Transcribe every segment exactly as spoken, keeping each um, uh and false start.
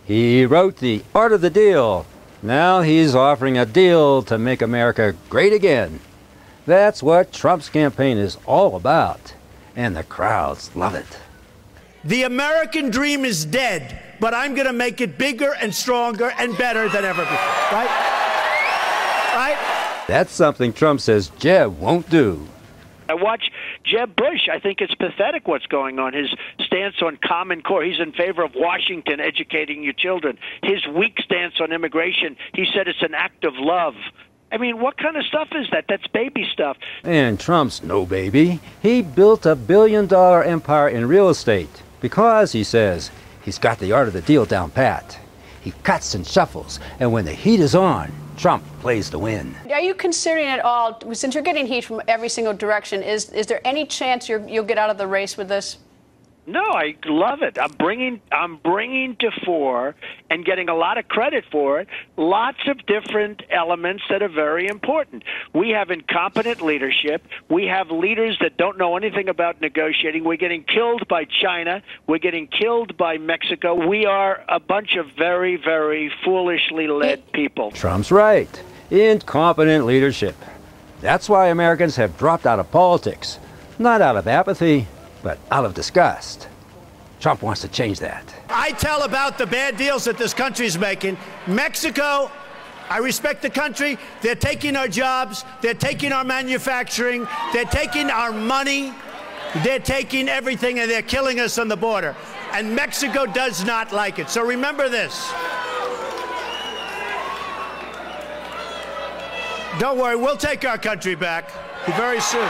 He wrote The Art of the Deal. Now he's offering a deal to make America great again. That's what Trump's campaign is all about, and the crowds love it. The American dream is dead, but I'm going to make it bigger and stronger and better than ever before, right? Right? That's something Trump says Jeb won't do. I watch Jeb Bush. I think it's pathetic what's going on. His stance on Common Core. He's in favor of Washington educating your children. His weak stance on immigration. He said it's an act of love. I mean, what kind of stuff is that? That's baby stuff. And Trump's no baby. He built a billion-dollar empire in real estate because, he says, he's got the art of the deal down pat. He cuts and shuffles, and when the heat is on, Trump plays to win. Are you considering at all, since you're getting heat from every single direction, is is there any chance you're, you'll get out of the race with this? No, I love it. I'm bringing I'm bringing to fore and getting a lot of credit for it lots of different elements that are very important. We have incompetent leadership. We have leaders that don't know anything about negotiating. We're getting killed by China. We're getting killed by Mexico. We are a bunch of very, very foolishly led people. Trump's right. Incompetent leadership. That's why Americans have dropped out of politics. Not out of apathy, but out of disgust. Trump wants to change that. I tell about the bad deals that this country's making. Mexico, I respect the country. They're taking our jobs. They're taking our manufacturing. They're taking our money. They're taking everything, and they're killing us on the border. And Mexico does not like it. So remember this. Don't worry, we'll take our country back very soon.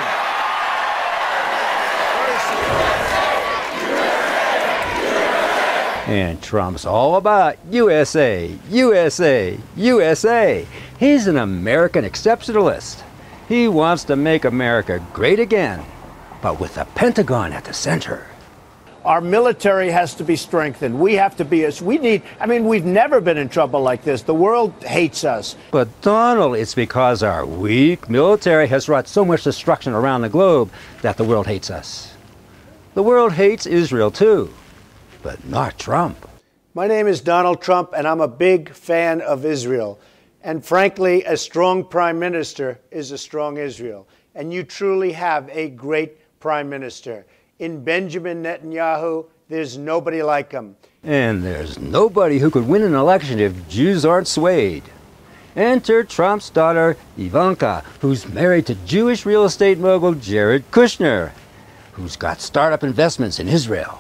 And Trump's all about U S A, U S A, U S A. He's an American exceptionalist. He wants to make America great again, but with the Pentagon at the center. Our military has to be strengthened. We have to be, as we need, I mean, we've never been in trouble like this. The world hates us. But Donald, it's because our weak military has wrought so much destruction around the globe that the world hates us. The world hates Israel too, but not Trump. My name is Donald Trump, and I'm a big fan of Israel. And frankly, a strong prime minister is a strong Israel. And you truly have a great prime minister. In Benjamin Netanyahu, there's nobody like him. And there's nobody who could win an election if Jews aren't swayed. Enter Trump's daughter, Ivanka, who's married to Jewish real estate mogul Jared Kushner, who's got startup investments in Israel.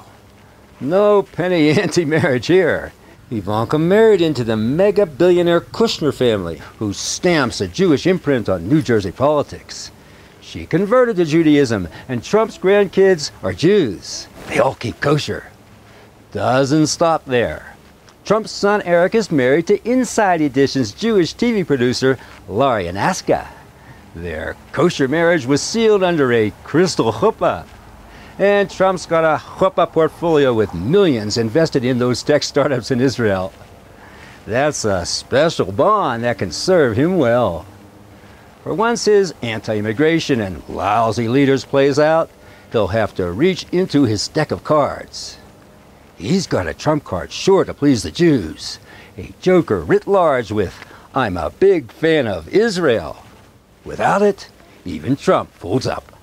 No penny anti-marriage here. Ivanka married into the mega-billionaire Kushner family, who stamps a Jewish imprint on New Jersey politics. She converted to Judaism, and Trump's grandkids are Jews. They all keep kosher. Doesn't stop there. Trump's son Eric is married to Inside Edition's Jewish T V producer Laurie Anaska. Their kosher marriage was sealed under a crystal chuppah. And Trump's got a chuppah portfolio with millions invested in those tech startups in Israel. That's a special bond that can serve him well. For once his anti-immigration and lousy leaders plays out, he'll have to reach into his deck of cards. He's got a trump card sure to please the Jews. A joker writ large with, "I'm a big fan of Israel." Without it, even Trump folds up.